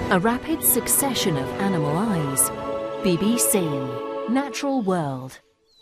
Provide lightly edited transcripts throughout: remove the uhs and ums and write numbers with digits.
A rapid succession of animal eyes. BBC, Natural World.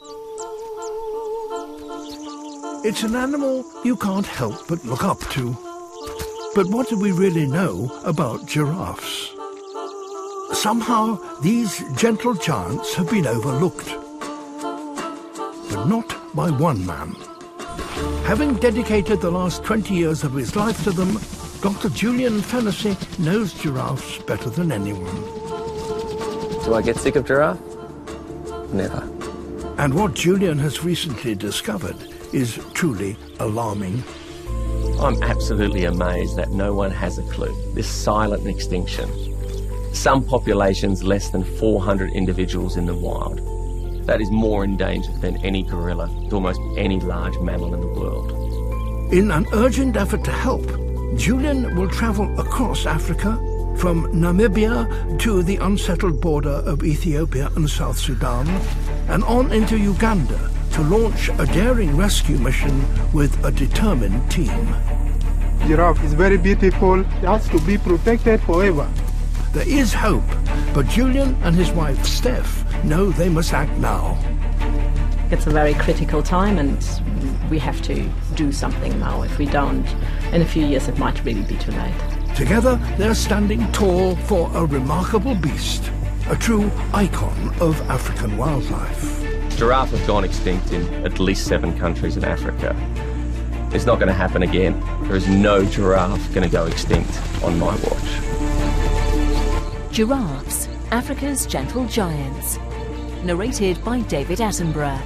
It's an animal you can't help but look up to. But what do we really know about giraffes? Somehow, these gentle giants have been overlooked. But not by one man. Having dedicated the last 20 years of his life to them, Dr. Julian Fennessy knows giraffes better than anyone. Do I get sick of giraffe? Never. And what Julian has recently discovered is truly alarming. I'm absolutely amazed that no one has a clue. This silent extinction. Some populations less than 400 individuals in the wild. That is more endangered than any gorilla, to almost any large mammal in the world. In an urgent effort to help, Julian will travel across Africa, from Namibia to the unsettled border of Ethiopia and South Sudan, and on into Uganda to launch a daring rescue mission with a determined team. Giraffe is very beautiful. It has to be protected forever. There is hope, but Julian and his wife Steph know they must act now. It's a very critical time and we have to do something now. If we don't, in a few years it might really be too late. Together they're standing tall for a remarkable beast, a true icon of African wildlife. Giraffe have gone extinct in at least 7 countries in Africa. It's not going to happen again. There is no giraffe going to go extinct on my watch. Giraffes, Africa's gentle giants. Narrated by David Attenborough.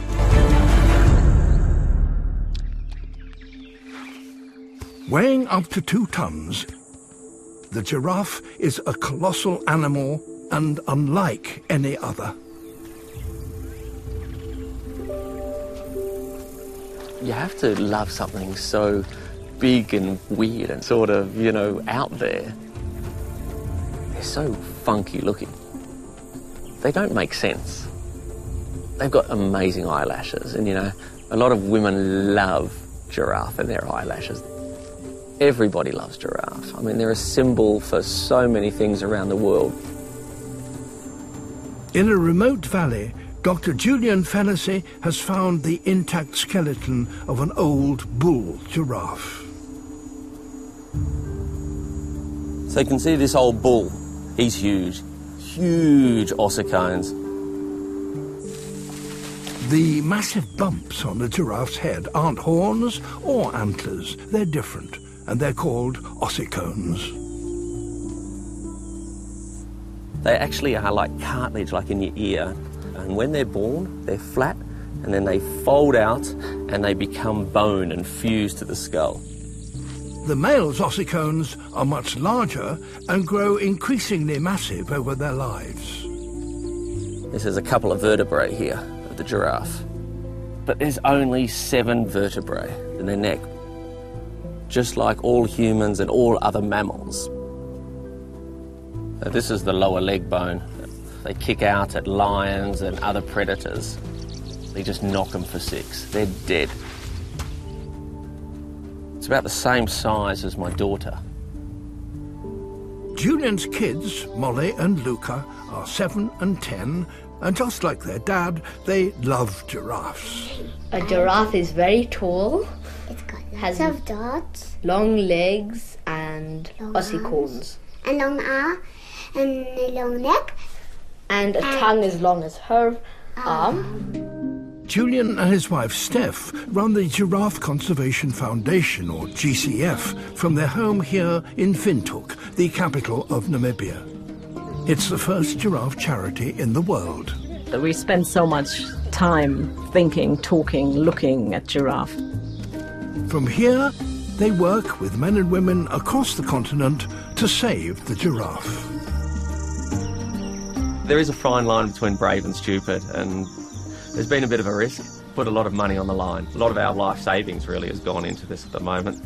Weighing up to 2 tons, the giraffe is a colossal animal and unlike any other. You have to love something so big and weird and sort of, out there. They're so funky looking. They don't make sense. They've got amazing eyelashes and, a lot of women love giraffe and their eyelashes. Everybody loves giraffe. I mean, they're a symbol for so many things around the world. In a remote valley, Dr. Julian Fennessy has found the intact skeleton of an old bull giraffe. So you can see this old bull. He's huge. Huge ossicones. The massive bumps on the giraffe's head aren't horns or antlers. They're different, and they're called ossicones. They actually are like cartilage, like in your ear. And when they're born, they're flat, and then they fold out and they become bone and fuse to the skull. The male's ossicones are much larger and grow increasingly massive over their lives. This is a couple of vertebrae here of the giraffe. But there's only 7 vertebrae in their neck, just like all humans and all other mammals. So this is the lower leg bone. They kick out at lions and other predators. They just knock them for 6. They're dead. It's about the same size as my daughter. Julian's kids, Molly and Luca, are 7 and 10, and just like their dad, they love giraffes. A giraffe is very tall. It's got lots of dots. Long legs and ossicones. And long arm and a long neck. And a tongue as long as her arm. Julian and his wife Steph run the Giraffe Conservation Foundation, or GCF, from their home here in Windhoek, the capital of Namibia. It's the first giraffe charity in the world. We spend so much time thinking, talking, looking at giraffe. From here, they work with men and women across the continent to save the giraffe. There is a fine line between brave and stupid, and there's been a bit of a risk. Put a lot of money on the line. A lot of our life savings really has gone into this at the moment.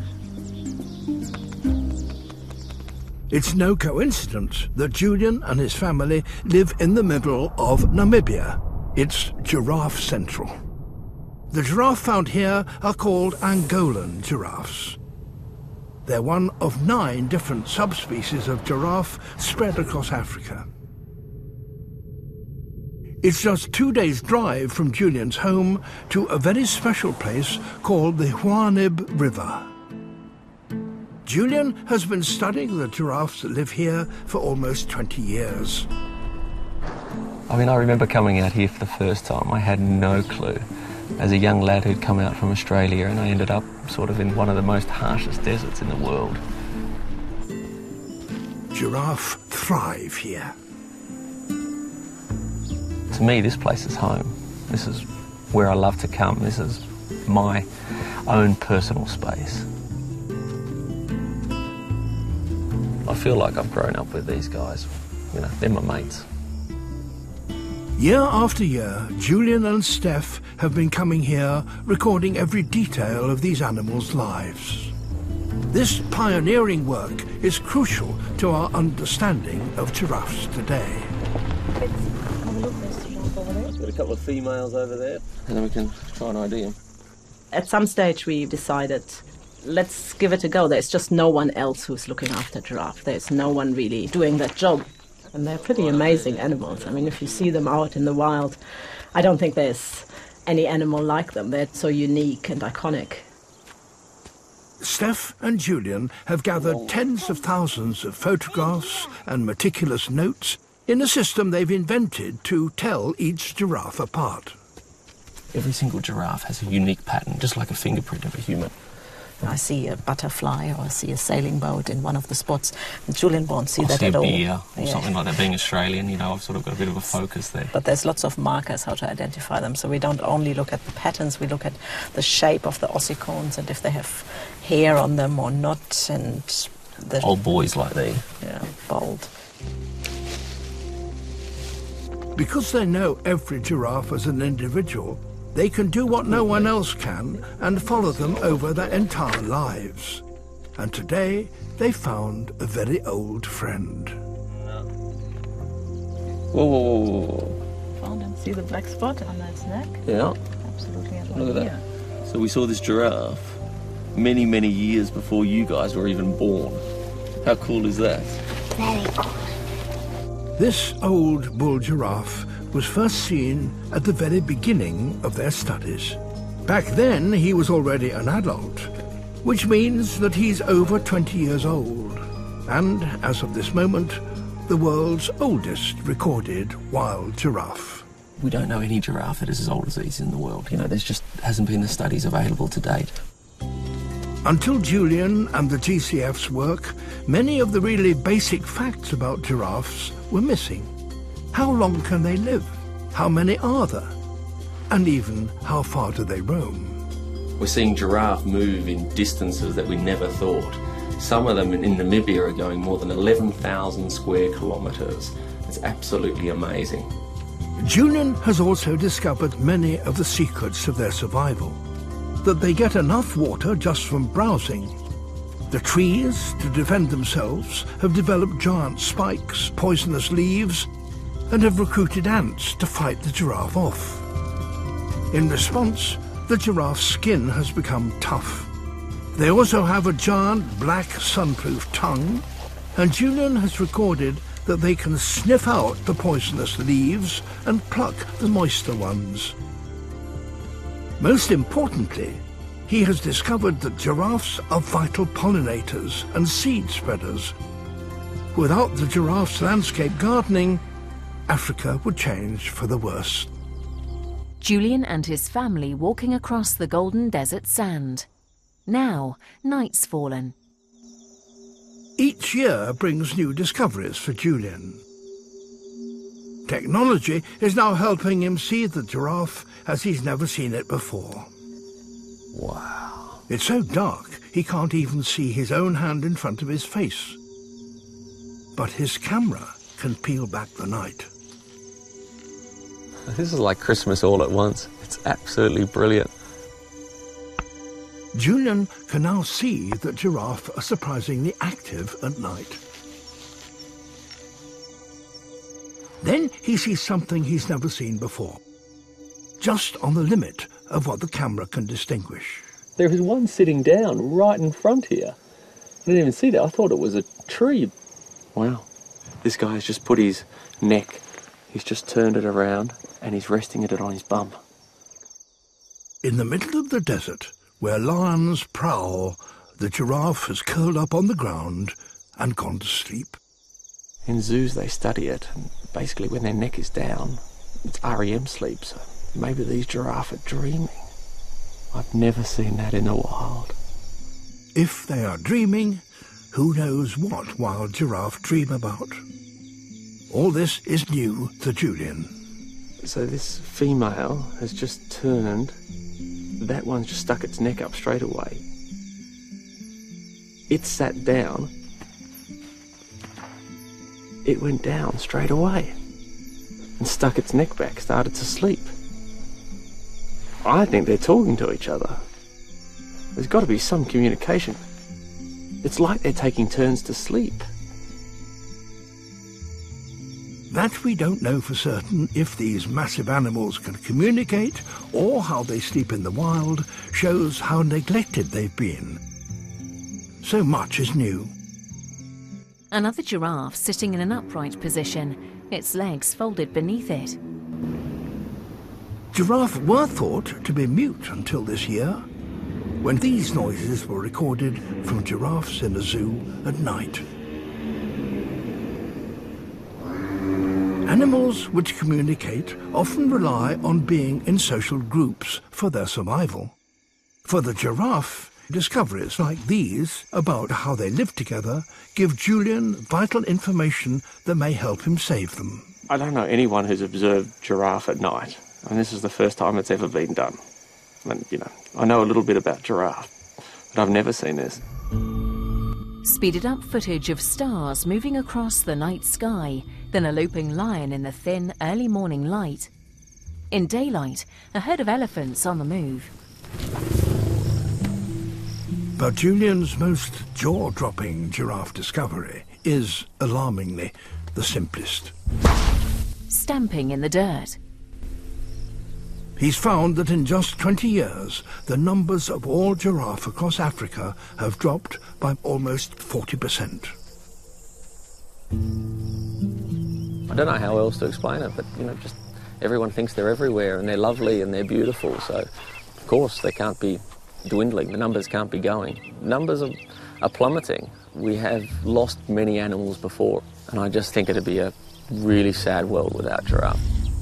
It's no coincidence that Julian and his family live in the middle of Namibia. It's Giraffe Central. The giraffe found here are called Angolan giraffes. They're one of 9 different subspecies of giraffe spread across Africa. It's just 2 days' drive from Julian's home to a very special place called the Huanib River. Julian has been studying the giraffes that live here for almost 20 years. I mean, I remember coming out here for the first time. I had no clue. As a young lad who'd come out from Australia, and I ended up sort of in one of the most harshest deserts in the world. Giraffe thrive here. To me, this place is home. This is where I love to come. This is my own personal space. I feel like I've grown up with these guys. You know, they're my mates. Year after year, Julian and Steph have been coming here, recording every detail of these animals' lives. This pioneering work is crucial to our understanding of giraffes today. Got a couple of females over there, and then we can try and ID them. At some stage we decided, let's give it a go. There's just no one else who's looking after giraffe. There's no one really doing that job. And they're pretty amazing animals. I mean, if you see them out in the wild, I don't think there's any animal like them. They're so unique and iconic. Steph and Julian have gathered tens of thousands of photographs and meticulous notes in a system they've invented to tell each giraffe apart. Every single giraffe has a unique pattern, just like a fingerprint of a human. I see a butterfly or I see a sailing boat in one of the spots, and Julian won't see that at all. Or see a beer or something like that. Being Australian, you know, I've sort of got a bit of a focus there. But there's lots of markers how to identify them, so we don't only look at the patterns, we look at the shape of the ossicones and if they have hair on them or not, and the old boys like these. Yeah, bold. Because they know every giraffe as an individual, they can do what no one else can and follow them over their entire lives. And today, they found a very old friend. Whoa, whoa, whoa, whoa. Found him. See the black spot on its neck? Yeah. Absolutely. Look at that. So we saw this giraffe many, many years before you guys were even born. How cool is that? Very cool. This old bull giraffe was first seen at the very beginning of their studies. Back then, he was already an adult, which means that he's over 20 years old, and, as of this moment, the world's oldest recorded wild giraffe. We don't know any giraffe that is as old as these in the world. You know, there's just hasn't been the studies available to date. Until Julian and the GCF's work, many of the really basic facts about giraffes were missing. How long can they live? How many are there? And even, how far do they roam? We're seeing giraffe move in distances that we never thought. Some of them in Namibia are going more than 11,000 square kilometres. It's absolutely amazing. Julian has also discovered many of the secrets of their survival. That they get enough water just from browsing. The trees, to defend themselves, have developed giant spikes, poisonous leaves, and have recruited ants to fight the giraffe off. In response, the giraffe's skin has become tough. They also have a giant black sunproof tongue, and Julian has recorded that they can sniff out the poisonous leaves and pluck the moister ones. Most importantly, he has discovered that giraffes are vital pollinators and seed spreaders. Without the giraffe's landscape gardening, Africa would change for the worse. Julian and his family walking across the golden desert sand. Now, night's fallen. Each year brings new discoveries for Julian. Technology is now helping him see the giraffe as he's never seen it before. Wow. It's so dark he can't even see his own hand in front of his face. But his camera can peel back the night. This is like Christmas all at once. It's absolutely brilliant. Julian can now see that giraffe are surprisingly active at night. Then he sees something he's never seen before, just on the limit of what the camera can distinguish. There is one sitting down right in front here. didn't even see that. I thought it was a tree. Wow. This guy has just put his neck, he's just turned it around and he's resting it on his bum. In the middle of the desert, where lions prowl, the giraffe has curled up on the ground and gone to sleep. In zoos they study it, and basically when their neck is down, it's REM sleep, so maybe these giraffe are dreaming. I've never seen that in the wild. If they are dreaming, who knows what wild giraffe dream about? All this is new to Julian. So this female has just turned, that one's just stuck its neck up straight away. It sat down, it went down straight away and stuck its neck back, started to sleep. I think they're talking to each other. There's got to be some communication. It's like they're taking turns to sleep. That we don't know for certain if these massive animals can communicate or how they sleep in the wild shows how neglected they've been. So much is new. Another giraffe sitting in an upright position, its legs folded beneath it. Giraffe were thought to be mute until this year, when these noises were recorded from giraffes in a zoo at night. Animals which communicate often rely on being in social groups for their survival. For the giraffe, discoveries like these about how they live together give Julian vital information that may help him save them. I don't know anyone who's observed giraffe at night, and this is the first time it's ever been done. And, I know a little bit about giraffe, but I've never seen this. Speeded up footage of stars moving across the night sky, then a loping lion in the thin, early morning light. In daylight, a herd of elephants on the move. But Julian's most jaw-dropping giraffe discovery is, alarmingly, the simplest. Stamping in the dirt. He's found that in just 20 years, the numbers of all giraffe across Africa have dropped by almost 40%. I don't know how else to explain it, but, just everyone thinks they're everywhere and they're lovely and they're beautiful, so of course they can't be dwindling, the numbers can't be going. Numbers are plummeting. We have lost many animals before, and I just think it'd be a really sad world without giraffe.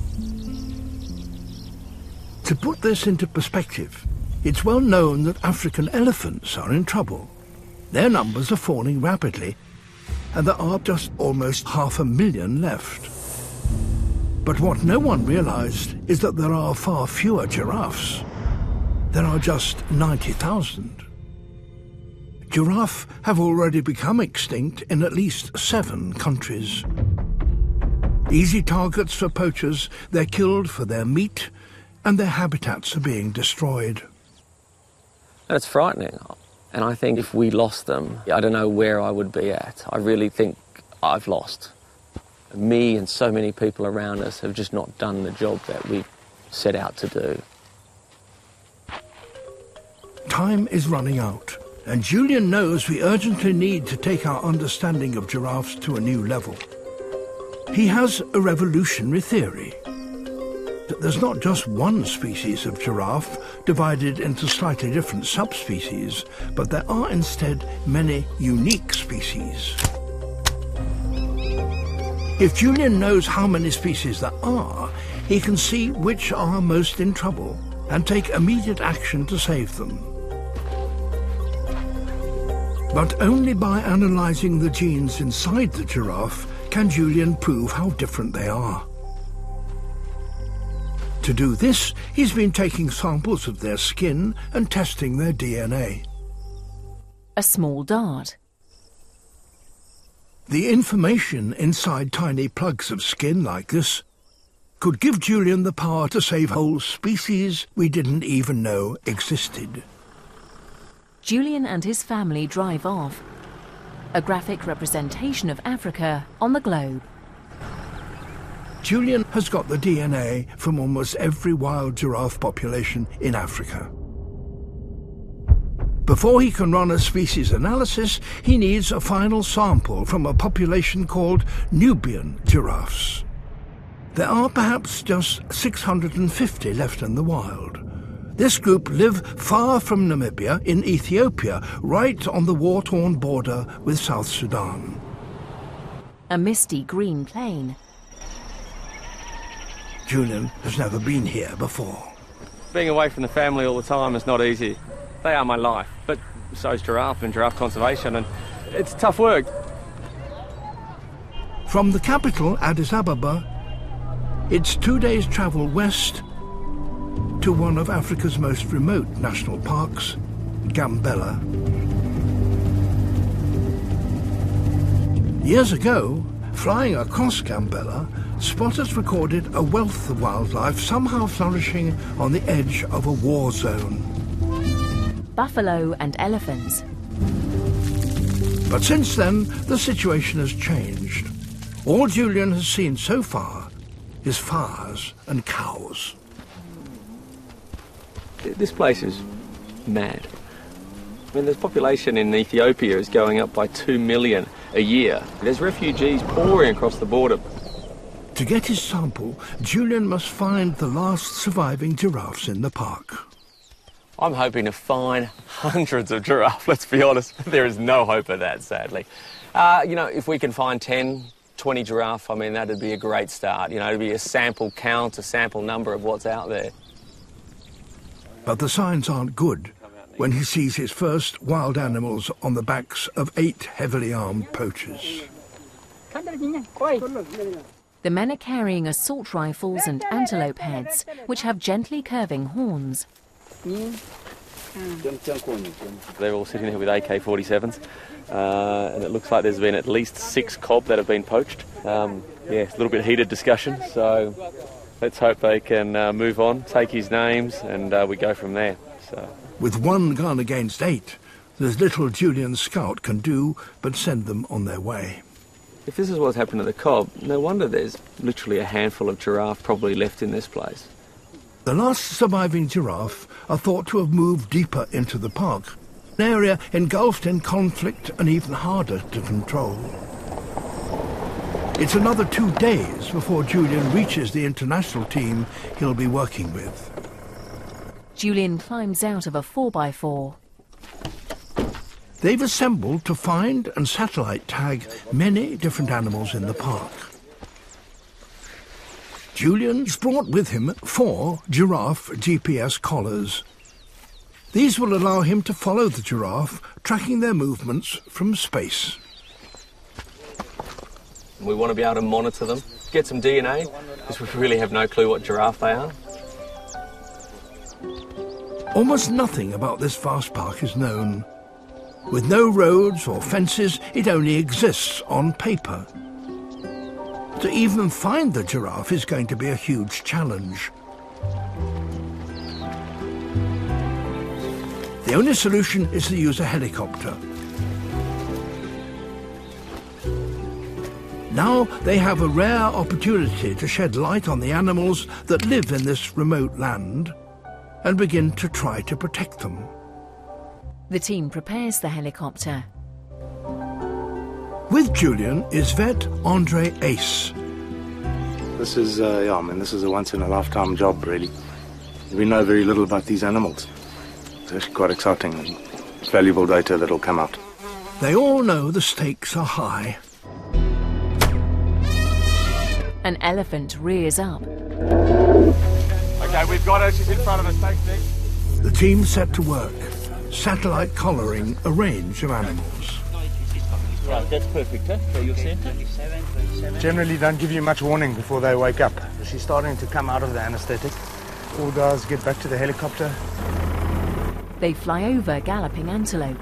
To put this into perspective, it's well known that African elephants are in trouble. Their numbers are falling rapidly, and there are just almost 500,000 left. But what no one realized is that there are far fewer giraffes. There are just 90,000. Giraffe have already become extinct in at least 7 countries. Easy targets for poachers, they're killed for their meat, and their habitats are being destroyed. And it's frightening. And I think if we lost them, I don't know where I would be at. I really think I've lost. Me and so many people around us have just not done the job that we set out to do. Time is running out, and Julian knows we urgently need to take our understanding of giraffes to a new level. He has a revolutionary theory. That there's not just one species of giraffe divided into slightly different subspecies, but there are instead many unique species. If Julian knows how many species there are, he can see which are most in trouble and take immediate action to save them. But only by analysing the genes inside the giraffe can Julian prove how different they are. To do this, he's been taking samples of their skin and testing their DNA. A small dart. The information inside tiny plugs of skin like this could give Julian the power to save whole species we didn't even know existed. Julian and his family drive off. A graphic representation of Africa on the globe. Julian has got the DNA from almost every wild giraffe population in Africa. Before he can run a species analysis, he needs a final sample from a population called Nubian giraffes. There are perhaps just 650 left in the wild. This group live far from Namibia in Ethiopia, right on the war-torn border with South Sudan. A misty green plain. Julian has never been here before. Being away from the family all the time is not easy. They are my life, but so is giraffe and giraffe conservation, and it's tough work. From the capital, Addis Ababa, it's 2 days' travel west to one of Africa's most remote national parks, Gambela. Years ago, flying across Gambela, spotters recorded a wealth of wildlife somehow flourishing on the edge of a war zone. Buffalo and elephants. But since then, the situation has changed. All Julian has seen so far is fires and cows. This place is mad. I mean, the population in Ethiopia is going up by 2 million a year. There's refugees pouring across the border. To get his sample, Julian must find the last surviving giraffes in the park. I'm hoping to find hundreds of giraffe, let's be honest. There is no hope of that, sadly. You know, if we can find 10, 20 giraffe, I mean, that'd be a great start. You know, it'd be a sample count, a sample number of what's out there. But the signs aren't good when he sees his first wild animals on the backs of 8 heavily armed poachers. The men are carrying assault rifles and antelope heads, which have gently curving horns. They're all sitting here with AK-47s, and it looks like there's been at least 6 cob that have been poached. Yeah, it's a little bit heated discussion, so let's hope they can move on, take his names, and we go from there. So. With 1 gun against 8, there's little Julian Scout can do but send them on their way. If this is what's happened to the cob, no wonder there's literally a handful of giraffe probably left in this place. The last surviving giraffe are thought to have moved deeper into the park, an area engulfed in conflict and even harder to control. It's another 2 days before Julian reaches the international team he'll be working with. Julian climbs out of a 4x4. They've assembled to find and satellite tag many different animals in the park. Julian's brought with him 4 giraffe GPS collars. These will allow him to follow the giraffe, tracking their movements from space. We want to be able to monitor them, get some DNA, because we really have no clue what giraffe they are. Almost nothing about this vast park is known. With no roads or fences, it only exists on paper. To even find the giraffe is going to be a huge challenge. The only solution is to use a helicopter. Now they have a rare opportunity to shed light on the animals that live in this remote land and begin to try to protect them. The team prepares the helicopter. With Julian is vet Andre Ace. This is, this is a once-in-a-lifetime job, really. We know very little about these animals. It's actually quite exciting and valuable data that'll come out. They all know the stakes are high. An elephant rears up. Okay, we've got her. She's in front of us. Thanks, Nick. The team set to work, satellite collaring a range of animals. Right, that's perfect, huh? For your centre? Generally don't give you much warning before they wake up. She's starting to come out of the anaesthetic. All guys get back to the helicopter. They fly over galloping antelope.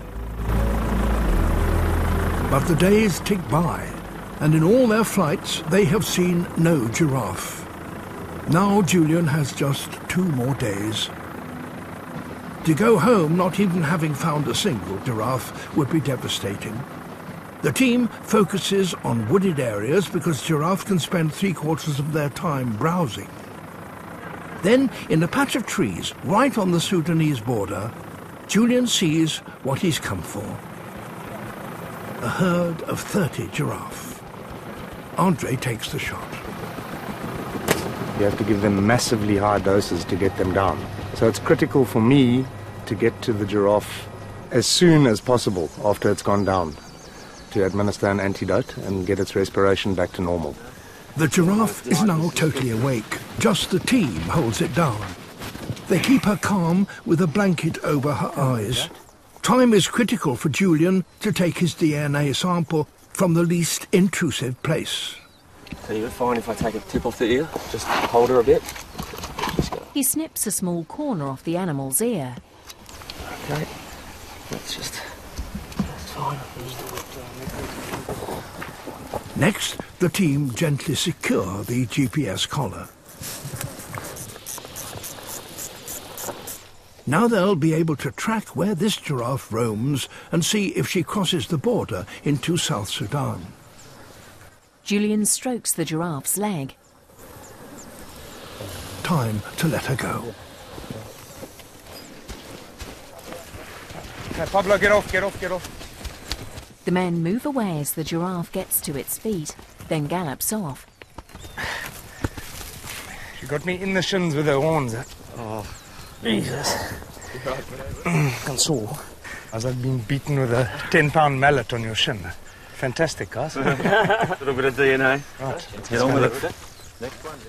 But the days tick by, and in all their flights they have seen no giraffe. Now Julian has just 2 more days. To go home not even having found a single giraffe would be devastating. The team focuses on wooded areas because giraffe can spend 3/4 of their time browsing. Then, in a patch of trees right on the Sudanese border, Julian sees what he's come for. A herd of 30 giraffe. Andre takes the shot. You have to give them massively high doses to get them down. So it's critical for me to get to the giraffe as soon as possible after it's gone down, to administer an antidote and get its respiration back to normal. The giraffe is now totally awake. Just the team holds it down. They keep her calm with a blanket over her eyes. Time is critical for Julian to take his DNA sample from the least intrusive place. So you're fine if I take a tip off the ear? Just hold her a bit. He snips a small corner off the animal's ear. Okay, that's fine. Next, the team gently secure the GPS collar. Now they'll be able to track where this giraffe roams and see if she crosses the border into South Sudan. Julian strokes the giraffe's leg. Time to let her go. Okay, Pablo, get off, get off, get off. The men move away as the giraffe gets to its feet, then gallops off. She got me in the shins with her horns. Oh, Jesus. I'm sore. As I've been beaten with a 10-pound mallet on your shin. Fantastic, guys. A little bit of DNA. Right, let's get on with it. Next one.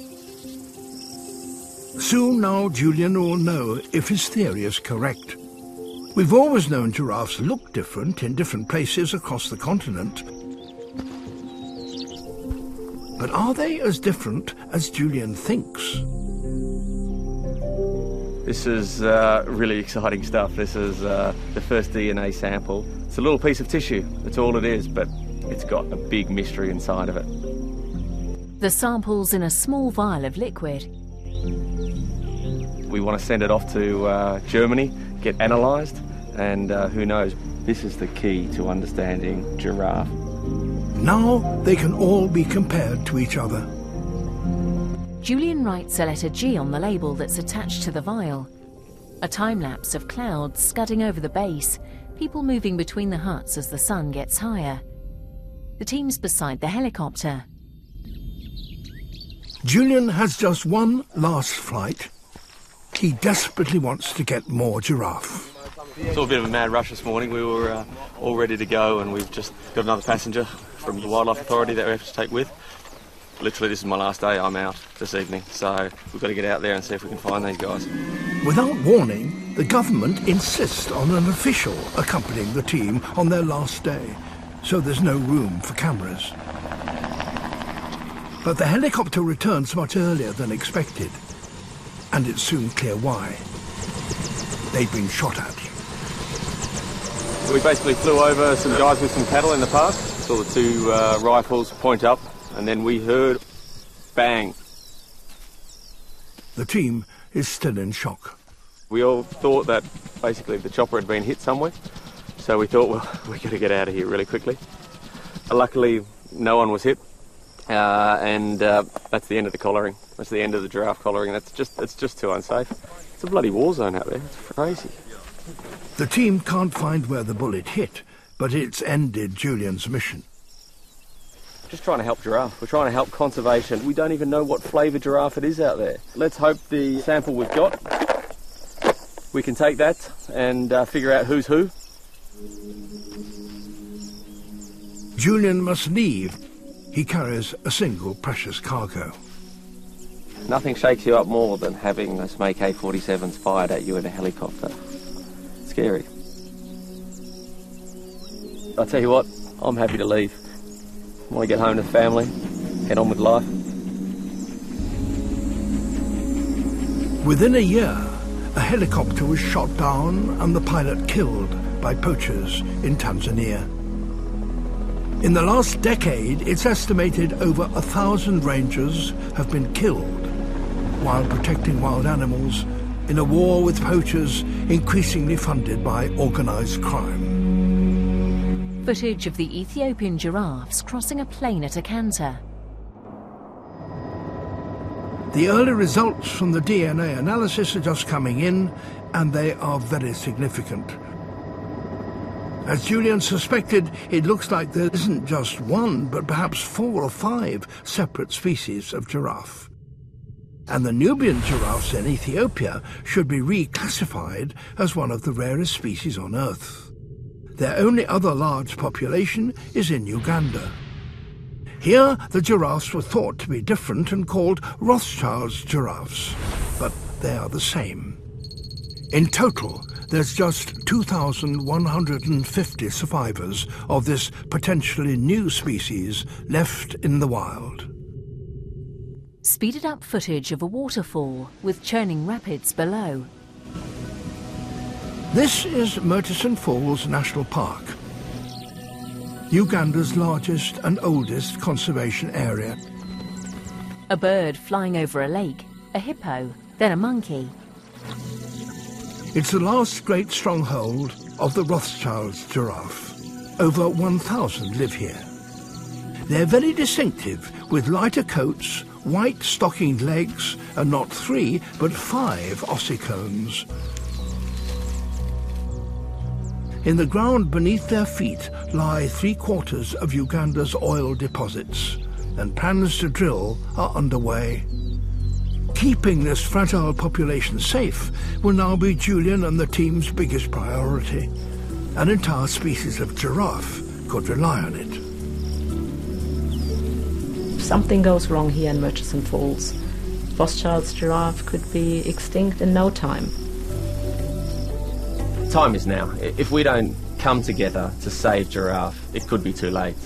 Soon now Julian will know if his theory is correct. We've always known giraffes look different in different places across the continent. But are they as different as Julian thinks? This is really exciting stuff. This is the first DNA sample. It's a little piece of tissue, that's all it is, but it's got a big mystery inside of it. The sample's in a small vial of liquid. We want to send it off to Germany, get analysed, and who knows, this is the key to understanding giraffe. Now they can all be compared to each other. Julian writes a letter G on the label that's attached to the vial. A time-lapse of clouds scudding over the base, people moving between the huts as the sun gets higher. The team's beside the helicopter. Julian has just one last flight. He desperately wants to get more giraffe. It's all a bit of a mad rush this morning. We were all ready to go, and we've just got another passenger from the Wildlife Authority that we have to take with. Literally, this is my last day. I'm out this evening, so we've got to get out there and see if we can find these guys. Without warning, the government insists on an official accompanying the team on their last day, so there's no room for cameras. But the helicopter returns much earlier than expected, and it's soon clear why. They'd been shot at. We basically flew over some guys with some cattle in the park, saw the two rifles point up, and then we heard bang. The team is still in shock. We all thought that basically the chopper had been hit somewhere, so we thought, well, we've got to get out of here really quickly. Luckily, no one was hit, and that's the end of the collaring. That's the end of the giraffe collaring. It's just too unsafe. It's a bloody war zone out there. It's crazy. The team can't find where the bullet hit, but it's ended Julian's mission. Just trying to help giraffe. We're trying to help conservation. We don't even know what flavour giraffe it is out there. Let's hope the sample we've got, we can take that and figure out who's who. Julian must leave. He carries a single precious cargo. Nothing shakes you up more than having those AK-47s fired at you in a helicopter. It's scary. I'll tell you what, I'm happy to leave. I want to get home to the family, get on with life. Within a year, a helicopter was shot down and the pilot killed by poachers in Tanzania. In the last decade, it's estimated over 1,000 rangers have been killed while protecting wild animals in a war with poachers increasingly funded by organised crime. Footage of the Ethiopian giraffes crossing a plain at a canter. The early results from the DNA analysis are just coming in, and they are very significant. As Julian suspected, it looks like there isn't just one, but perhaps 4 or 5 separate species of giraffe. And the Nubian giraffes in Ethiopia should be reclassified as one of the rarest species on Earth. Their only other large population is in Uganda. Here, the giraffes were thought to be different and called Rothschild's giraffes, but they are the same. In total, there's just 2,150 survivors of this potentially new species left in the wild. Speeded up footage of a waterfall with churning rapids below. This is Murchison Falls National Park, Uganda's largest and oldest conservation area. A bird flying over a lake, a hippo, then a monkey. It's the last great stronghold of the Rothschild's giraffe. Over 1,000 live here. They're very distinctive, with lighter coats, white stockinged legs, and not 3 but 5 ossicones. In the ground beneath their feet lie 3/4 of Uganda's oil deposits, and plans to drill are underway. Keeping this fragile population safe will now be Julian and the team's biggest priority. An entire species of giraffe could rely on it. If something goes wrong here in Murchison Falls, Rothschild's giraffe could be extinct in no time. Time is now. If we don't come together to save giraffe, it could be too late.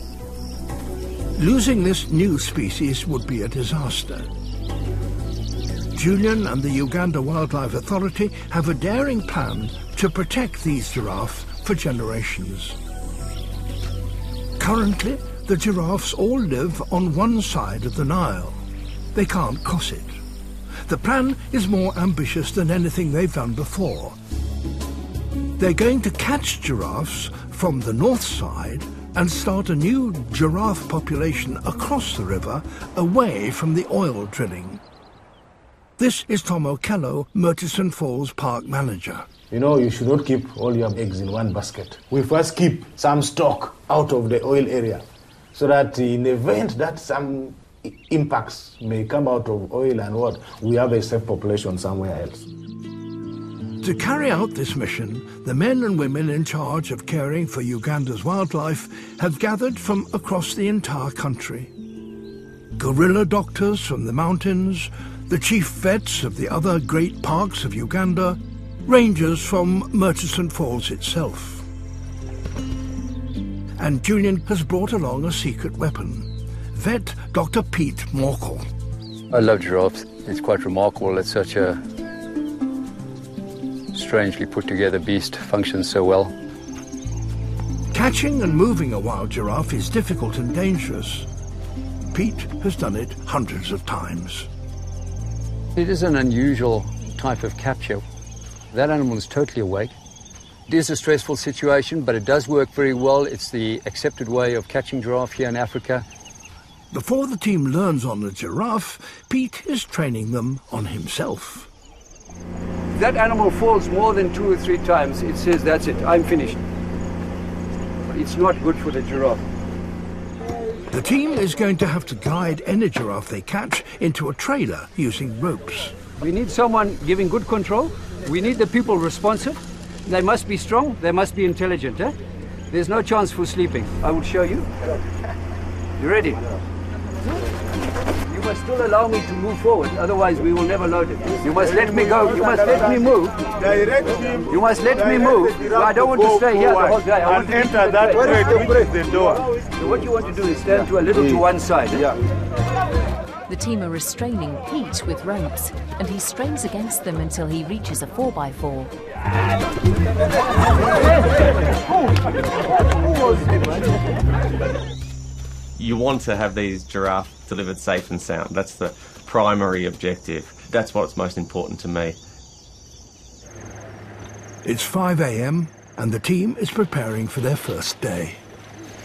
Losing this new species would be a disaster. Julian and the Uganda Wildlife Authority have a daring plan to protect these giraffe for generations. Currently, the giraffes all live on one side of the Nile. They can't cross it. The plan is more ambitious than anything they've done before. They're going to catch giraffes from the north side and start a new giraffe population across the river, away from the oil drilling. This is Tom Okello, Murchison Falls Park Manager. You know, you should not keep all your eggs in one basket. We first keep some stock out of the oil area, so that in the event that some impacts may come out of oil and what, we have a safe population somewhere else. To carry out this mission, the men and women in charge of caring for Uganda's wildlife have gathered from across the entire country. Gorilla doctors from the mountains, the chief vets of the other great parks of Uganda, rangers from Murchison Falls itself. And Julian has brought along a secret weapon. Vet Dr. Pete Morkel. I love giraffes. It's quite remarkable that such a strangely put together beast functions so well. Catching and moving a wild giraffe is difficult and dangerous. Pete has done it hundreds of times. It is an unusual type of capture. That animal is totally awake. It is a stressful situation, but it does work very well. It's the accepted way of catching giraffe here in Africa. Before the team learns on the giraffe, Pete is training them on himself. If that animal falls more than 2 or 3 times, it says, that's it, I'm finished. It's not good for the giraffe. The team is going to have to guide any giraffe they catch into a trailer using ropes. We need someone giving good control. We need the people responsive. They must be strong, they must be intelligent. There's no chance for sleeping. I will show you. You ready? You must still allow me to move forward, otherwise we will never load it. You must let me go, you must let me move. You must let me move. I don't want to stay here the whole day. I want to enter that way, which is the door. So what you want to do is stand to a little to one side. The team are restraining Pete with ropes, and he strains against them until he reaches a 4x4. You want to have these giraffes delivered safe and sound. That's the primary objective. That's what's most important to me. It's 5 a.m. and the team is preparing for their first day.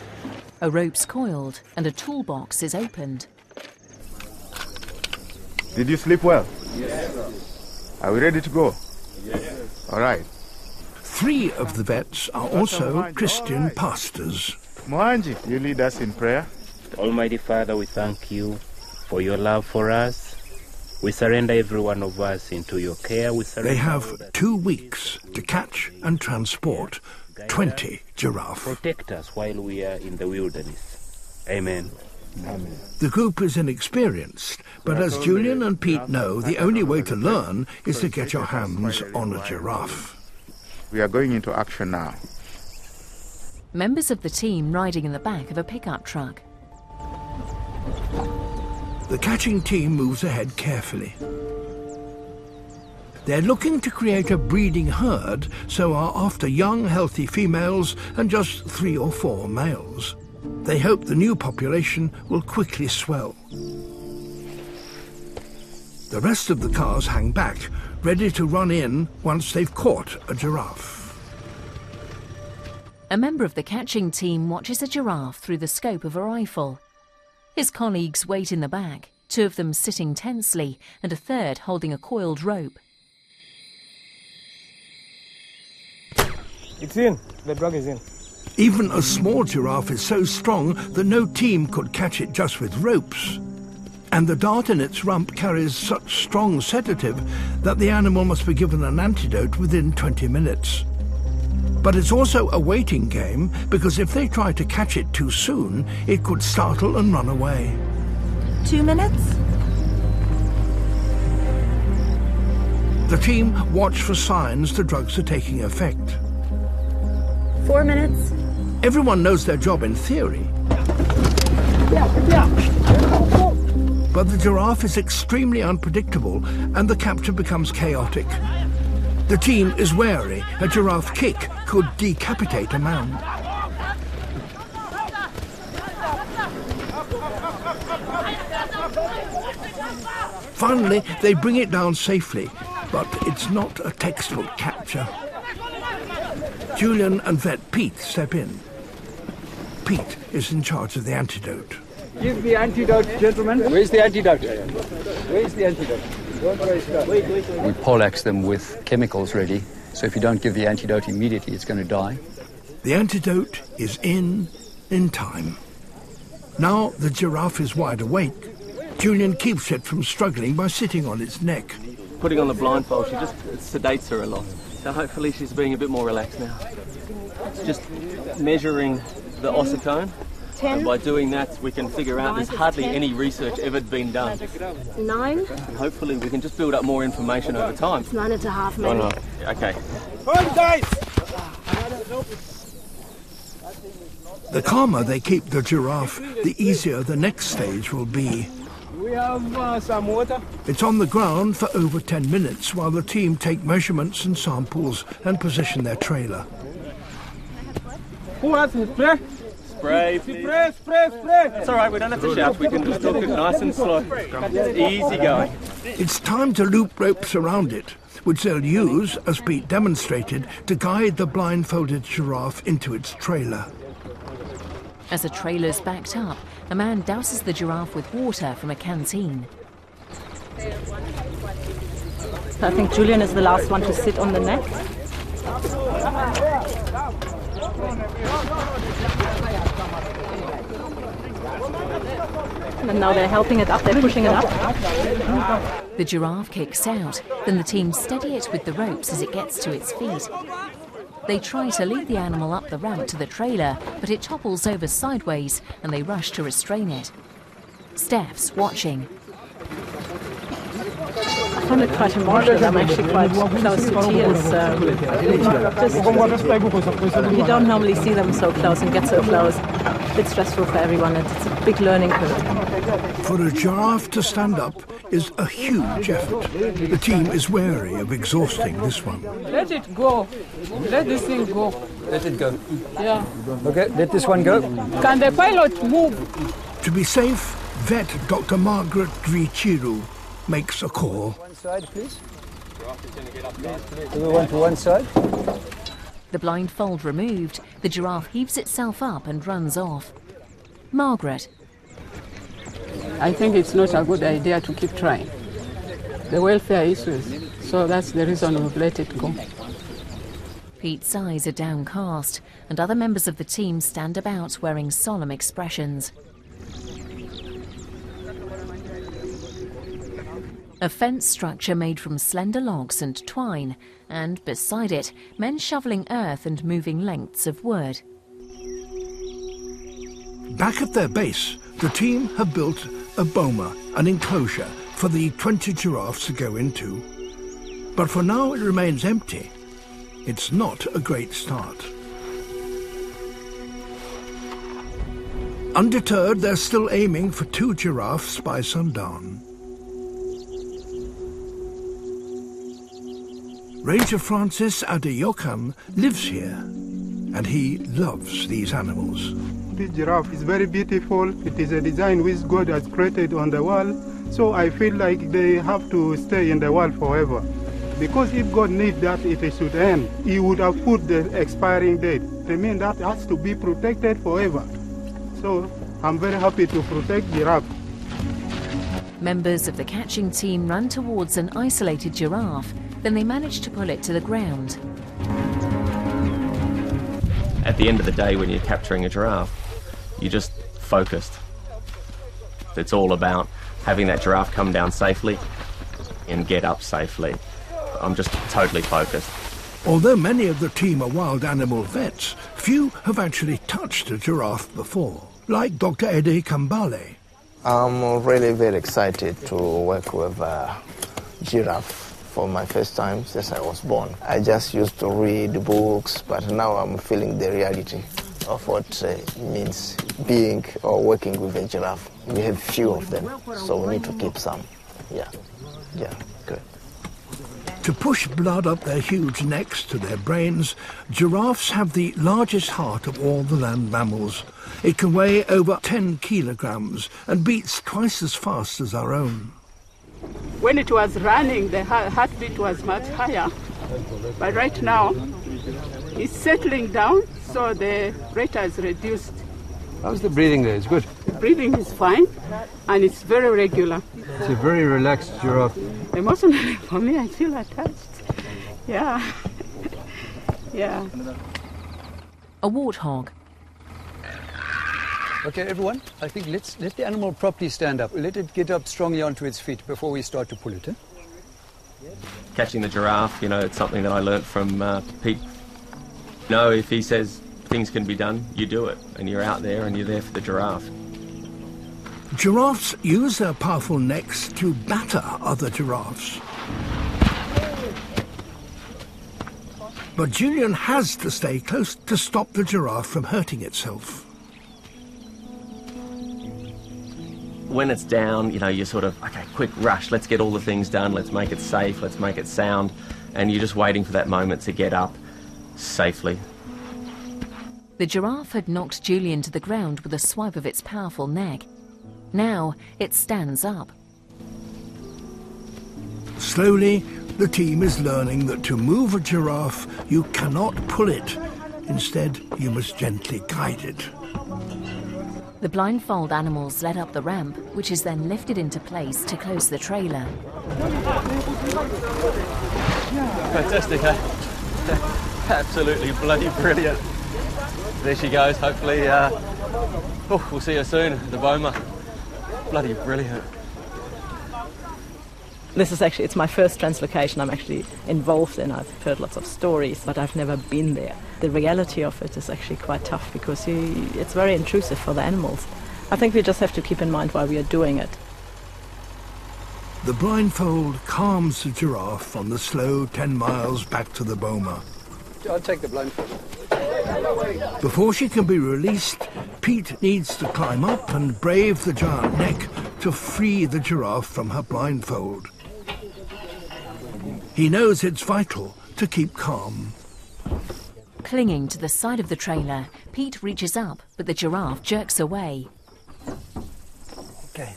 A rope's coiled and a toolbox is opened. Did you sleep well? Yes. Are we ready to go? Yes. All right. 3 of the vets are also Christian pastors. Mohanji, you lead us in prayer. Almighty Father, we thank you for your love for us. We surrender every one of us into your care. They have 2 weeks to catch and transport 20 giraffe. Protect us while we are in the wilderness. Amen. Amen. The group is inexperienced, but as Julian and Pete know, the only way to learn is to get your hands on a giraffe. We are going into action now. Members of the team riding in the back of a pickup truck. The catching team moves ahead carefully. They're looking to create a breeding herd, so are after young, healthy females and just 3 or 4 males. They hope the new population will quickly swell. The rest of the cars hang back, ready to run in once they've caught a giraffe. A member of the catching team watches a giraffe through the scope of a rifle. His colleagues wait in the back, 2 of them sitting tensely and a third holding a coiled rope. It's in. The drug is in. Even a small giraffe is so strong that no team could catch it just with ropes. And the dart in its rump carries such strong sedative that the animal must be given an antidote within 20 minutes. But it's also a waiting game, because if they try to catch it too soon, it could startle and run away. 2 minutes? The team watch for signs the drugs are taking effect. 4 minutes. Everyone knows their job in theory. But the giraffe is extremely unpredictable and the capture becomes chaotic. The team is wary. A giraffe kick could decapitate a man. Finally, they bring it down safely, but it's not a textbook capture. Julian and vet Pete step in. Pete is in charge of the antidote. Give the antidote, gentlemen. Where's the antidote? Where's the antidote? We poleaxe them with chemicals ready, so if you don't give the antidote immediately, it's going to die. The antidote is in time. Now the giraffe is wide awake. Julian keeps it from struggling by sitting on its neck. Putting on the blindfold, she just sedates her a lot. So hopefully she's being a bit more relaxed now. Just measuring the ossicone. 10. And by doing that, we can figure out there's hardly any research ever been done. 9. And hopefully we can just build up more information over time. It's 9.5 maybe. Okay. The calmer they keep the giraffe, the easier the next stage will be. We have some water. It's on the ground for over 10 minutes while the team take measurements and samples and position their trailer. Who has the spray? Spray, spray, spray, spray. It's all right, we don't have to shout. We can just talk it nice and slow. It's easy going. It's time to loop ropes around it, which they'll use, as Pete demonstrated, to guide the blindfolded giraffe into its trailer. As the trailer's backed up, a man douses the giraffe with water from a canteen. I think Julian is the last one to sit on the neck. And now they're helping it up, they're pushing it up. The giraffe kicks out, then the team steady it with the ropes as it gets to its feet. They try to lead the animal up the ramp to the trailer, but it topples over sideways and they rush to restrain it. Steph's watching. I found it quite emotional. I'm actually quite close to tears. You don't normally see them so close and get so close. A bit stressful for everyone. It's a big learning curve. For a giraffe to stand up is a huge effort. The team is wary of exhausting this one. Let it go. Let this thing go. Let it go. Yeah. Okay, let this one go. Can the pilot move? To be safe, vet Dr. Margaret Drichiru makes a call. One side, please. Everyone to one side. The blindfold removed, the giraffe heaves itself up and runs off. Margaret. I think it's not a good idea to keep trying. the welfare issues. So that's the reason we've let it go. Pete's eyes are downcast, and other members of the team stand about wearing solemn expressions. A fence structure made from slender logs and twine, and beside it, men shoveling earth and moving lengths of wood. Back at their base, the team have built a boma, an enclosure for the 20 giraffes to go into. But for now it remains empty. It's not a great start. Undeterred, they're still aiming for 2 giraffes by sundown. Ranger Francis Adeyokan lives here, and he loves these animals. This giraffe is very beautiful. It is a design which God has created on the wall, so I feel like they have to stay in the wall forever. Because if God needs that it should end, He would have put the expiring date. I mean, that has to be protected forever. So I'm very happy to protect giraffe. Members of the catching team run towards an isolated giraffe, then they manage to pull it to the ground. At the end of the day, when you're capturing a giraffe, you're just focused. It's all about having that giraffe come down safely and get up safely. I'm just totally focused. Although many of the team are wild animal vets, few have actually touched a giraffe before, like Dr. Ede Kambale. I'm really very excited to work with a giraffe for my first time since I was born. I just used to read books, but now I'm feeling the reality of what it means being or working with a giraffe. We have few of them, so we need to keep some. Yeah, good. To push blood up their huge necks to their brains, giraffes have the largest heart of all the land mammals. It can weigh over 10 kilograms and beats twice as fast as our own. When it was running, the heartbeat was much higher. But right now, it's settling down, so the rate has reduced. How's the breathing there? It's good. The breathing is fine, and it's very regular. It's a very relaxed giraffe. Emotionally, for me, I feel attached. Yeah. Yeah. A warthog. Okay, everyone, I think let's let the animal properly stand up. Let it get up strongly onto its feet before we start to pull it. Catching the giraffe, you know, it's something that I learnt from Pete. You know, if he says things can be done, you do it, and you're out there and you're there for the giraffe. Giraffes use their powerful necks to batter other giraffes. But Julian has to stay close to stop the giraffe from hurting itself. When it's down, you know, you're sort of, okay, quick rush, let's get all the things done, let's make it safe, let's make it sound, and you're just waiting for that moment to get up safely. The giraffe had knocked Julian to the ground with a swipe of its powerful neck. Now it stands up. Slowly, the team is learning that to move a giraffe, you cannot pull it. Instead, you must gently guide it. The blindfold animals led up the ramp, which is then lifted into place to close the trailer. Fantastic, eh? Absolutely bloody brilliant. There she goes, hopefully, we'll see her soon at the boma. Bloody brilliant. This is actually, it's my first translocation I'm actually involved in. I've heard lots of stories, but I've never been there. The reality of it is actually quite tough because it's very intrusive for the animals. I think we just have to keep in mind why we are doing it. The blindfold calms the giraffe on the slow 10 miles back to the boma. I'll take the blindfold. Before she can be released, Pete needs to climb up and brave the giant neck to free the giraffe from her blindfold. He knows it's vital to keep calm. Clinging to the side of the trailer, Pete reaches up, but the giraffe jerks away. Okay.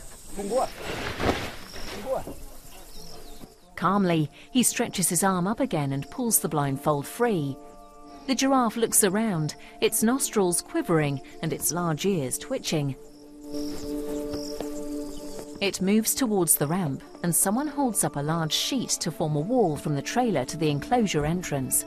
Calmly, he stretches his arm up again and pulls the blindfold free. The giraffe looks around, its nostrils quivering and its large ears twitching. It moves towards the ramp, and someone holds up a large sheet to form a wall from the trailer to the enclosure entrance.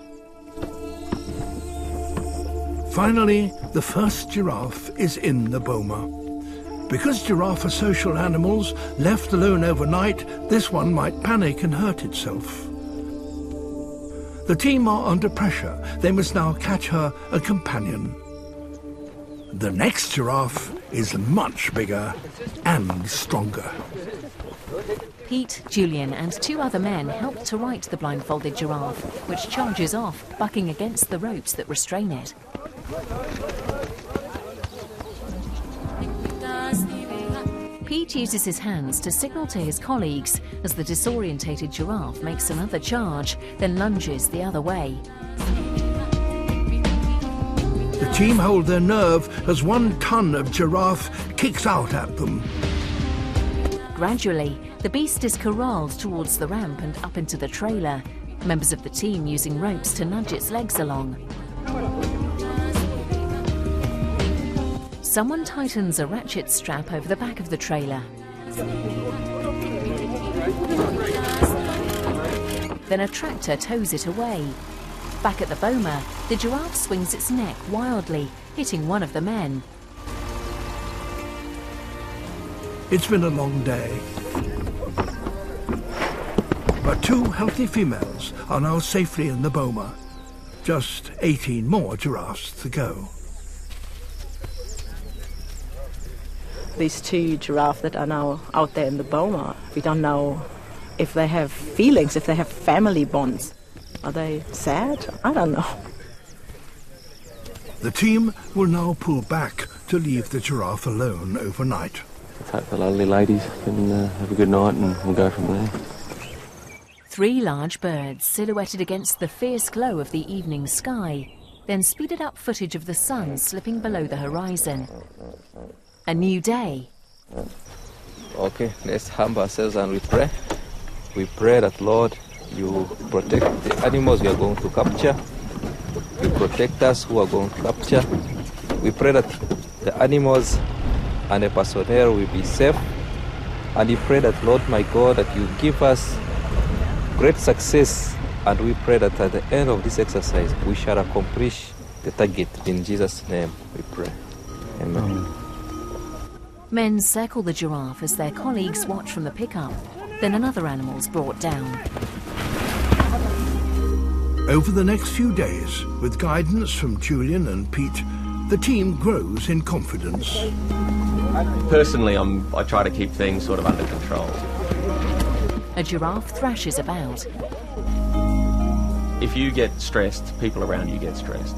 Finally, the first giraffe is in the boma. Because giraffe are social animals, left alone overnight, this one might panic and hurt itself. The team are under pressure. They must now catch her a companion. The next giraffe is much bigger and stronger. Pete, Julian and 2 other men help to right the blindfolded giraffe, which charges off, bucking against the ropes that restrain it. Pete uses his hands to signal to his colleagues as the disorientated giraffe makes another charge, then lunges the other way. The team hold their nerve as 1 ton of giraffe kicks out at them. Gradually, the beast is corralled towards the ramp and up into the trailer, members of the team using ropes to nudge its legs along. Someone tightens a ratchet strap over the back of the trailer. Then a tractor tows it away. Back at the boma, the giraffe swings its neck wildly, hitting one of the men. It's been a long day. But 2 healthy females are now safely in the boma. Just 18 more giraffes to go. These 2 giraffes that are now out there in the boma, we don't know if they have feelings, if they have family bonds. Are they sad? I don't know. The team will now pull back to leave the giraffe alone overnight. Let's hope the lovely ladies can have a good night and we'll go from there. 3 large birds silhouetted against the fierce glow of the evening sky, then speeded up footage of the sun slipping below the horizon. A new day. Okay, let's humble ourselves and we pray. We pray that, Lord, you protect the animals we are going to capture. You protect us who are going to capture. We pray that the animals and the personnel will be safe. And we pray that, Lord, my God, that you give us great success. And we pray that at the end of this exercise, we shall accomplish the target. In Jesus' name we pray. Amen. Men circle the giraffe as their colleagues watch from the pickup. Then another animal's brought down. Over the next few days, with guidance from Julian and Pete, the team grows in confidence. Personally, I try to keep things sort of under control. A giraffe thrashes about. If you get stressed, people around you get stressed.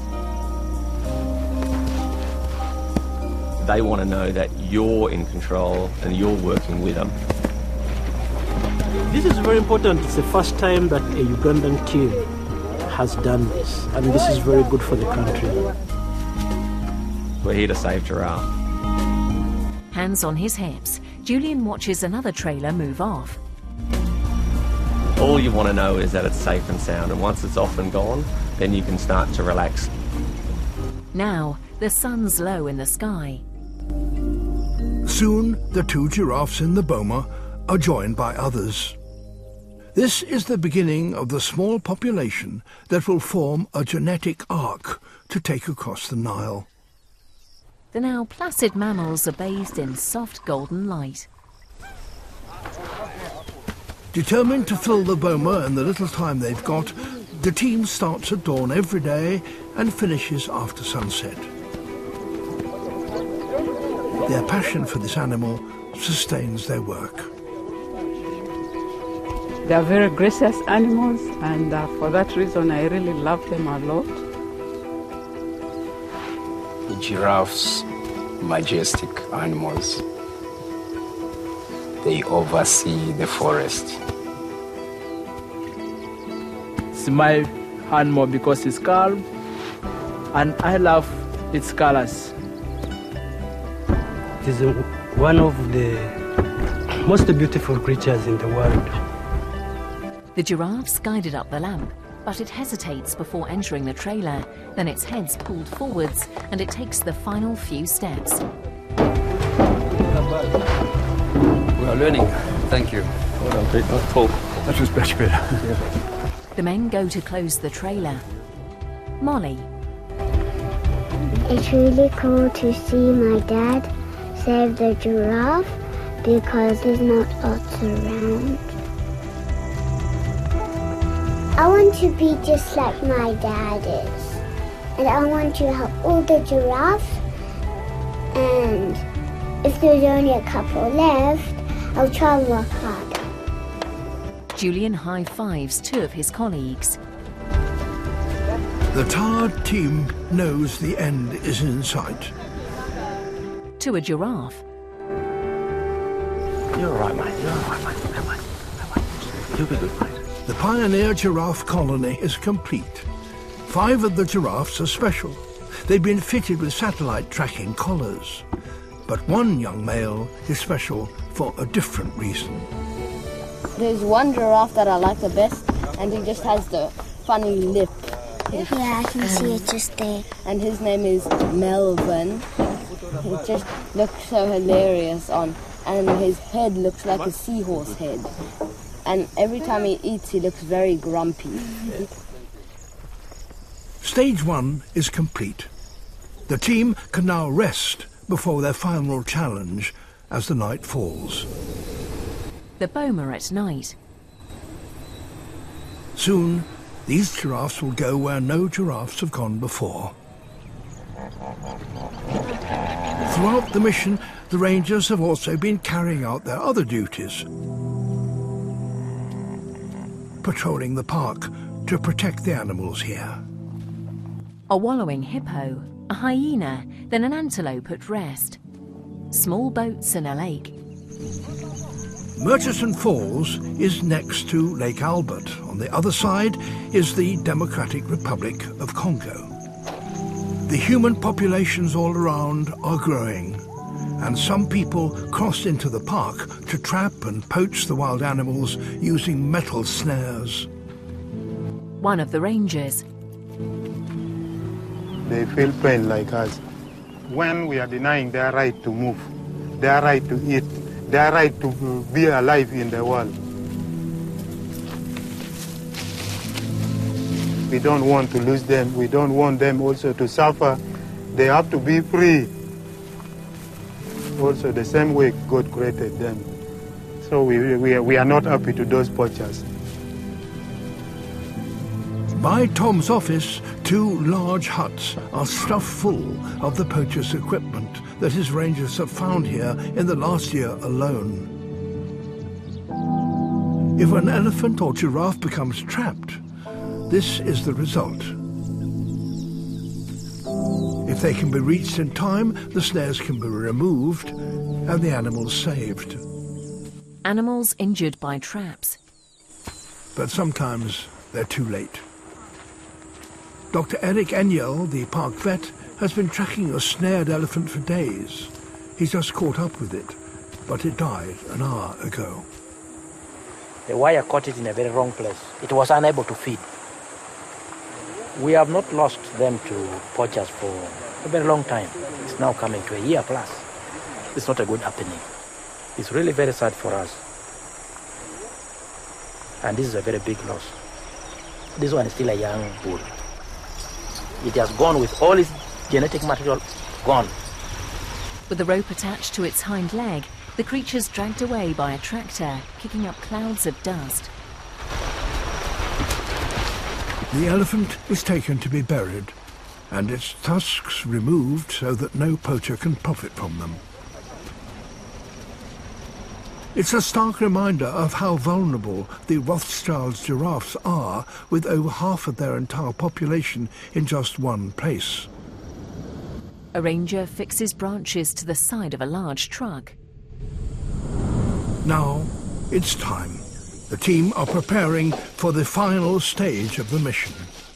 They want to know that you're in control and you're working with them. This is very important. It's the first time that a Ugandan team has done this, and this is very good for the country. We're here to save giraffe. Hands on his hips, Julian watches another trailer move off. All you want to know is that it's safe and sound, and once it's off and gone, then you can start to relax. Now, the sun's low in the sky. Soon, the 2 giraffes in the boma are joined by others. This is the beginning of the small population that will form a genetic arc to take across the Nile. The now placid mammals are bathed in soft golden light. Determined to fill the boma in the little time they've got, the team starts at dawn every day and finishes after sunset. Their passion for this animal sustains their work. They are very gracious animals, and for that reason I really love them a lot. The giraffes, majestic animals. They oversee the forest. It's my animal because it's calm, and I love its colors. It is one of the most beautiful creatures in the world. The giraffe's guided up the lamp, but it hesitates before entering the trailer. Then its head's pulled forwards and it takes the final few steps. We are learning. Thank you. Well done, Pete. Not Paul. That was much better. The men go to close the trailer. Molly. It's really cool to see my dad save the giraffe because there's not lots around. I want to be just like my dad is. And I want to help all the giraffes. And if there's only a couple left, I'll try and work harder. Julian high-fives two of his colleagues. The tired team knows the end is in sight. To a giraffe. You're all right, mate. You're all right, mate. Come on. You'll be good, mate. The pioneer giraffe colony is complete. 5 of the giraffes are special. They've been fitted with satellite tracking collars. But one young male is special for a different reason. There's one giraffe that I like the best, and he just has the funny lip. Yeah, I can see it just there. And his name is Melvin. He just looks so hilarious and his head looks like a seahorse head. And every time he eats, he looks very grumpy. Stage 1 is complete. The team can now rest before their final challenge as the night falls. The boma at night. Soon, these giraffes will go where no giraffes have gone before. Throughout the mission, the rangers have also been carrying out their other duties. Patrolling the park to protect the animals here. A wallowing hippo, a hyena, then an antelope at rest. Small boats in a lake. Murchison Falls is next to Lake Albert. On the other side is the Democratic Republic of Congo. The human populations all around are growing, and some people cross into the park to trap and poach the wild animals using metal snares. One of the rangers. They feel pain like us. When we are denying their right to move, their right to eat, their right to be alive in the world. We don't want to lose them. We don't want them also to suffer. They have to be free. Also the same way God created them. So we are not happy to those poachers. By Tom's office, 2 large huts are stuffed full of the poachers' equipment that his rangers have found here in the last year alone. If an elephant or giraffe becomes trapped, this is the result. If they can be reached in time, the snares can be removed and the animals saved. Animals injured by traps. But sometimes they're too late. Dr. Eric Enyel, the park vet, has been tracking a snared elephant for days. He's just caught up with it, but it died an hour ago. The wire caught it in a very wrong place. It was unable to feed. We have not lost them to poachers for a very long time. It's now coming to a year plus. It's not a good happening. It's really very sad for us. And this is a very big loss. This one is still a young bull. It has gone with all its genetic material gone. With the rope attached to its hind leg, the creature's dragged away by a tractor, kicking up clouds of dust. The elephant is taken to be buried, and its tusks removed so that no poacher can profit from them. It's a stark reminder of how vulnerable the Rothschild's giraffes are, with over half of their entire population in just one place. A ranger fixes branches to the side of a large truck. Now it's time. The team are preparing for the final stage of the mission.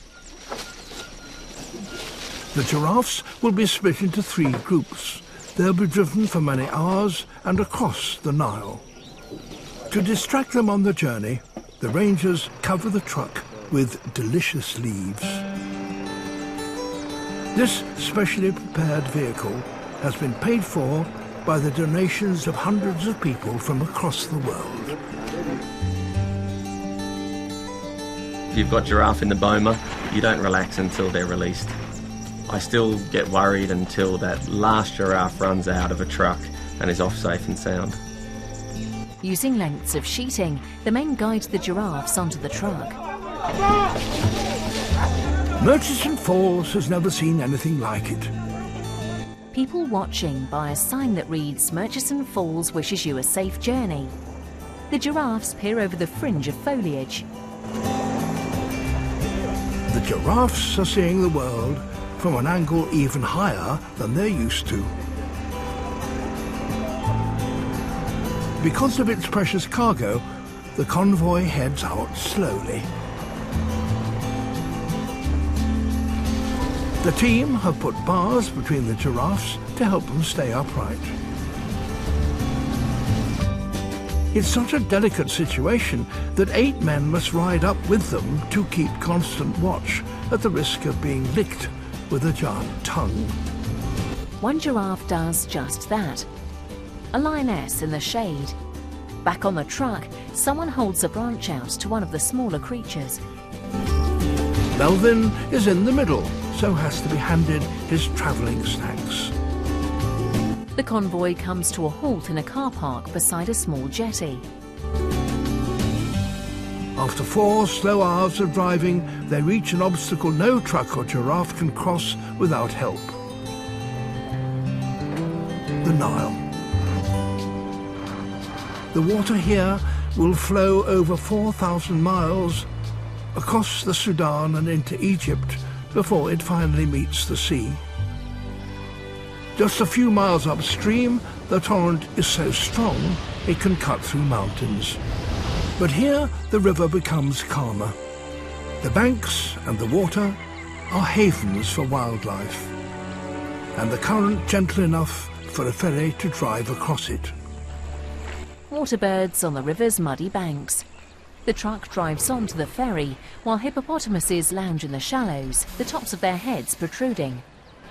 The giraffes will be split into 3 groups. They'll be driven for many hours and across the Nile. To distract them on the journey, the rangers cover the truck with delicious leaves. This specially prepared vehicle has been paid for by the donations of hundreds of people from across the world. If you've got giraffe in the boma, you don't relax until they're released. I still get worried until that last giraffe runs out of a truck and is off safe and sound. Using lengths of sheeting, the men guide the giraffes onto the truck. Murchison Falls has never seen anything like it. People watching buy a sign that reads, "Murchison Falls wishes you a safe journey." The giraffes peer over the fringe of foliage. The giraffes are seeing the world from an angle even higher than they're used to. Because of its precious cargo, the convoy heads out slowly. The team have put bars between the giraffes to help them stay upright. It's such a delicate situation that 8 men must ride up with them to keep constant watch, at the risk of being licked with a giant tongue. One giraffe does just that. A lioness in the shade. Back on the truck, someone holds a branch out to one of the smaller creatures. Melvin is in the middle, so has to be handed his travelling snacks. The convoy comes to a halt in a car park beside a small jetty. After 4 slow hours of driving, they reach an obstacle no truck or giraffe can cross without help. The Nile. The water here will flow over 4,000 miles across the Sudan and into Egypt before it finally meets the sea. Just a few miles upstream, the torrent is so strong it can cut through mountains. But here the river becomes calmer. The banks and the water are havens for wildlife, and the current gentle enough for a ferry to drive across it. Waterbirds on the river's muddy banks. The truck drives on to the ferry, while hippopotamuses lounge in the shallows, the tops of their heads protruding.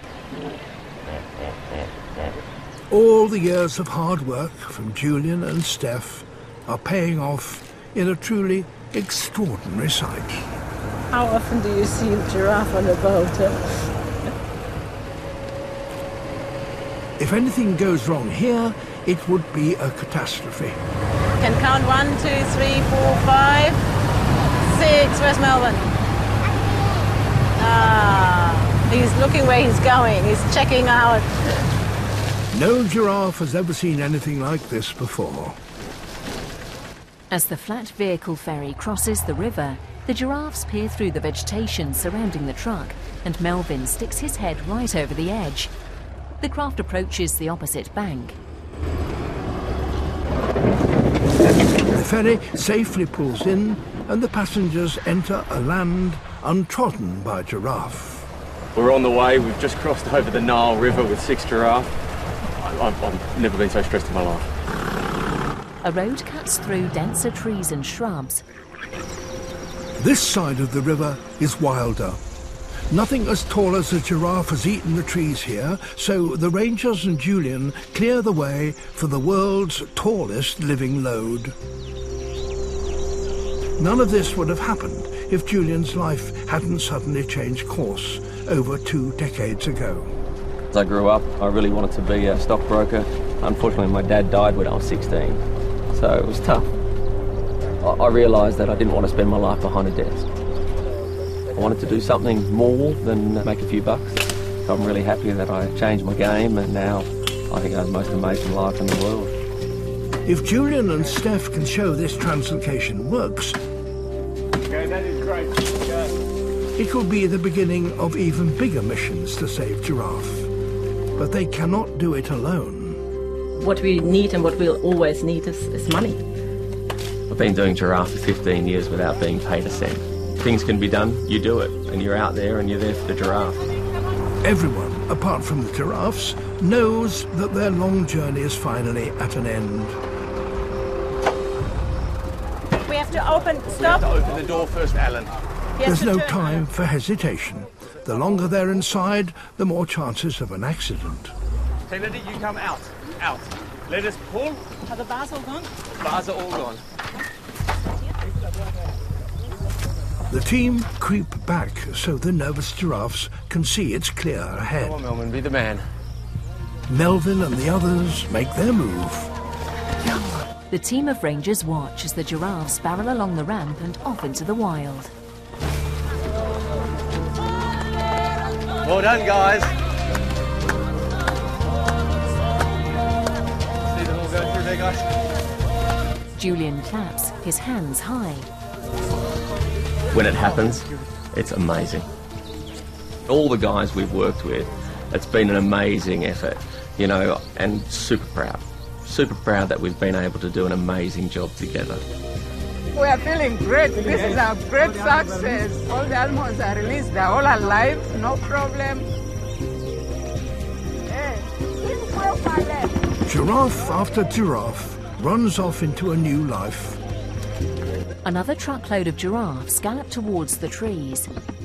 All the years of hard work from Julian and Steph are paying off in a truly extraordinary sight. How often do you see a giraffe on a boat? If anything goes wrong here, it would be a catastrophe. Can count 1, 2, 3, 4, 5, 6. Where's Melvin? He's looking where he's going. He's checking out. No giraffe has ever seen anything like this before. As the flat vehicle ferry crosses the river, the giraffes peer through the vegetation surrounding the truck, and Melvin sticks his head right over the edge. The craft approaches the opposite bank. The ferry safely pulls in, and the passengers enter a land untrodden by giraffe. We're on the way. We've just crossed over the Nile River with 6 giraffe. I've never been so stressed in my life. A road cuts through denser trees and shrubs. This side of the river is wilder. Nothing as tall as a giraffe has eaten the trees here, so the rangers and Julian clear the way for the world's tallest living load. None of this would have happened if Julian's life hadn't suddenly changed course over 2 decades ago. As I grew up, I really wanted to be a stockbroker. Unfortunately, my dad died when I was 16, so it was tough. I realised that I didn't want to spend my life behind a desk. I wanted to do something more than make a few bucks. So I'm really happy that I changed my game, and now I think I have the most amazing life in the world. If Julian and Steph can show this translocation works, Okay, that is great. Okay. it will be the beginning of even bigger missions to save giraffe. But they cannot do it alone. What we need and what we'll always need is money. I've been doing giraffe for 15 years without being paid a cent. Things can be done, you do it, and you're out there and you're there for the giraffe. Everyone, apart from the giraffes, knows that their long journey is finally at an end. We have to open, stop. We have to open the door first, Alan. There's no time for hesitation. The longer they're inside, the more chances of an accident. Kennedy, you come out. Out. Let us pull. Are the bars all gone? Bars are all gone. The team creep back so the nervous giraffes can see it's clear ahead. Come on, Melvin, be the man. Melvin and the others make their move. The team of rangers watch as the giraffes barrel along the ramp and off into the wild. Well done, guys. See them all going through there, guys? Julian claps, his hands high. When it happens, it's amazing. All the guys we've worked with, it's been an amazing effort, you know, and super proud. Super proud that we've been able to do an amazing job together. We are feeling great. This is a great success. All the animals are released. They're all alive, no problem. Giraffe after giraffe runs off into a new life. Another truckload of giraffes gallop towards the trees.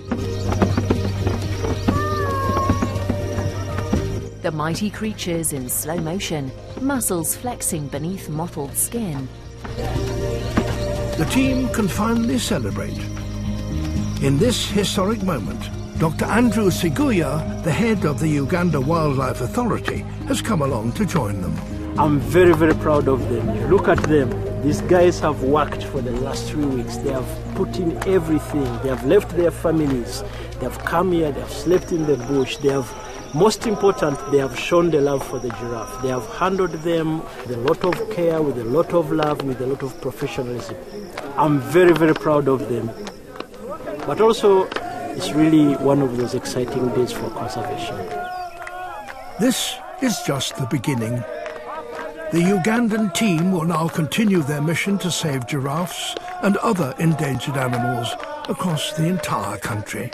The mighty creatures in slow motion, muscles flexing beneath mottled skin. The team can finally celebrate. In this historic moment, Dr. Andrew Siguya, the head of the Uganda Wildlife Authority, has come along to join them. I'm very, very proud of them. Look at them. These guys have worked for the last 3 weeks. They have put in everything. They have left their families. They have come here. They have slept in the bush. They have, most important, they have shown the love for the giraffe. They have handled them with a lot of care, with a lot of love, with a lot of professionalism. I'm very, very proud of them. But also, it's really one of those exciting days for conservation. This is just the beginning. The Ugandan team will now continue their mission to save giraffes and other endangered animals across the entire country.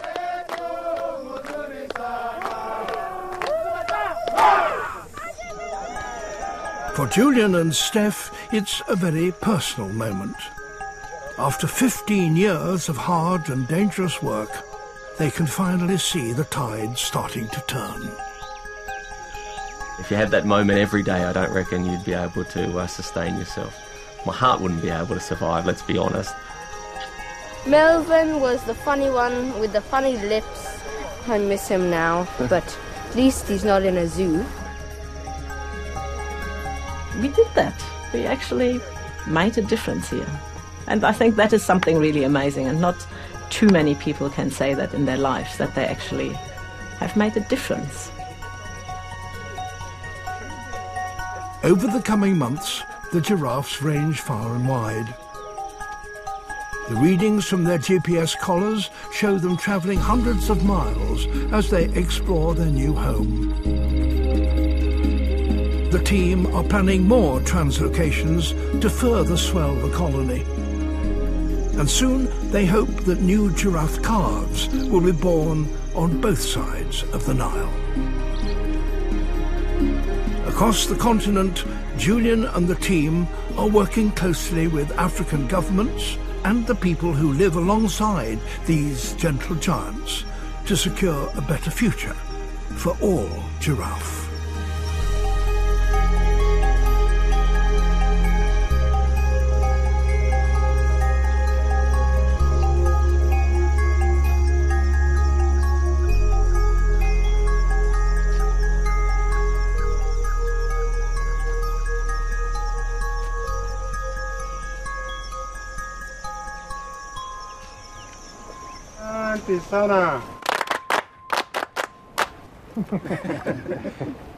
For Julian and Steph, it's a very personal moment. After 15 years of hard and dangerous work, they can finally see the tide starting to turn. If you had that moment every day, I don't reckon you'd be able to sustain yourself. My heart wouldn't be able to survive, let's be honest. Melvin was the funny one with the funny lips. I miss him now, but at least he's not in a zoo. We did that. We actually made a difference here. And I think that is something really amazing, and not too many people can say that in their lives, that they actually have made a difference. Over the coming months, the giraffes range far and wide. The readings from their GPS collars show them travelling hundreds of miles as they explore their new home. The team are planning more translocations to further swell the colony. And soon they hope that new giraffe calves will be born on both sides of the Nile. Across the continent, Julian and the team are working closely with African governments and the people who live alongside these gentle giants to secure a better future for all giraffe. Asante sana.